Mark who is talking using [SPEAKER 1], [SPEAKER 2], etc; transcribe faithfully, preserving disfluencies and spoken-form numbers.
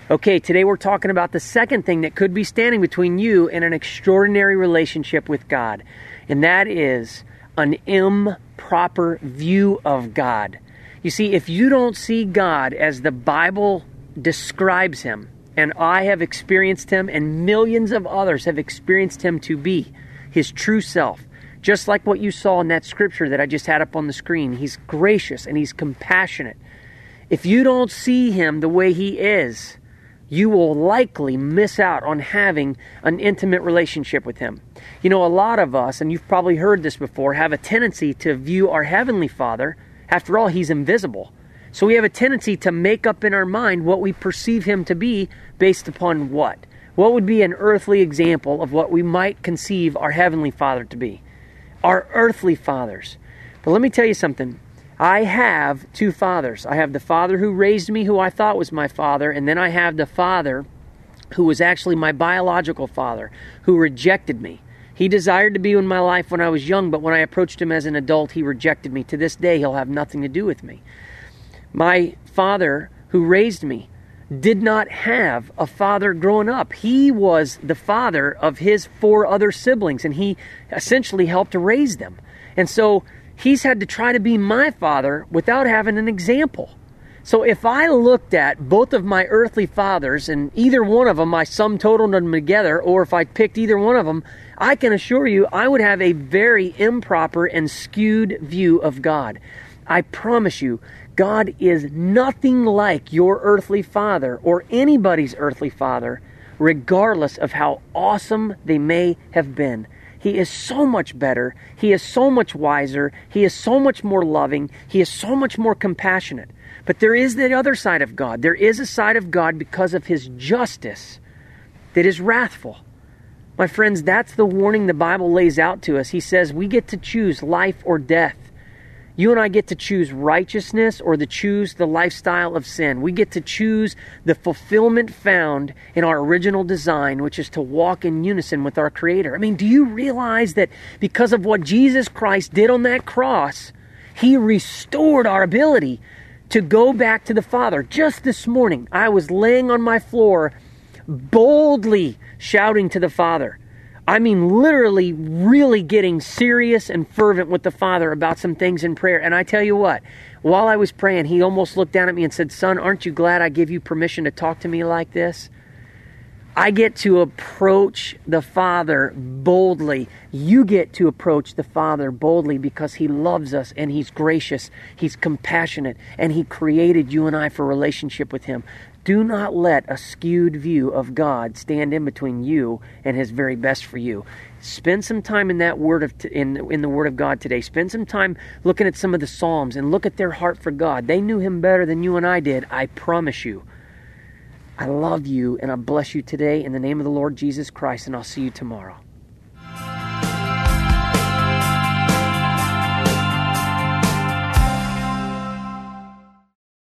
[SPEAKER 1] Okay, today we're talking about the second thing that could be standing between you and an extraordinary relationship with God, and that is an improper view of God. You see, if you don't see God as the Bible describes Him, and I have experienced Him, and millions of others have experienced Him to be, His true self, just like what you saw in that scripture that I just had up on the screen. He's gracious and He's compassionate. If you don't see Him the way He is, you will likely miss out on having an intimate relationship with Him. You know, a lot of us, and you've probably heard this before, have a tendency to view our Heavenly Father. After all, He's invisible. So we have a tendency to make up in our mind what we perceive Him to be based upon what? What would be an earthly example of what we might conceive our Heavenly Father to be? Our earthly fathers. But let me tell you something. I have two fathers. I have the father who raised me, who I thought was my father, and then I have the father who was actually my biological father, who rejected me. He desired to be in my life when I was young, but when I approached him as an adult, he rejected me. To this day, he'll have nothing to do with me. My father who raised me did not have a father growing up. He was the father of his four other siblings, and he essentially helped to raise them. And so he's had to try to be my father without having an example. So if I looked at both of my earthly fathers, and either one of them, I sum totaled them together, or if I picked either one of them, I can assure you I would have a very improper and skewed view of God. I promise you, God is nothing like your earthly father or anybody's earthly father, regardless of how awesome they may have been. He is so much better. He is so much wiser. He is so much more loving. He is so much more compassionate. But there is the other side of God. There is a side of God because of His justice that is wrathful. My friends, that's the warning the Bible lays out to us. He says we get to choose life or death. You and I get to choose righteousness or to choose the lifestyle of sin. We get to choose the fulfillment found in our original design, which is to walk in unison with our Creator. I mean, do you realize that because of what Jesus Christ did on that cross, He restored our ability to go back to the Father? Just this morning, I was laying on my floor, boldly shouting to the Father. I mean, literally, really getting serious and fervent with the Father about some things in prayer. And I tell you what, while I was praying, He almost looked down at me and said, "Son, aren't you glad I give you permission to talk to me like this?" I get to approach the Father boldly. You get to approach the Father boldly because He loves us and He's gracious, He's compassionate, and He created you and I for a relationship with Him. Do not let a skewed view of God stand in between you and His very best for you. Spend some time in that word of t- in in the Word of God today. Spend some time looking at some of the Psalms and look at their heart for God. They knew Him better than you and I did. I promise you. I love you and I bless you today in the name of the Lord Jesus Christ, and I'll see you tomorrow.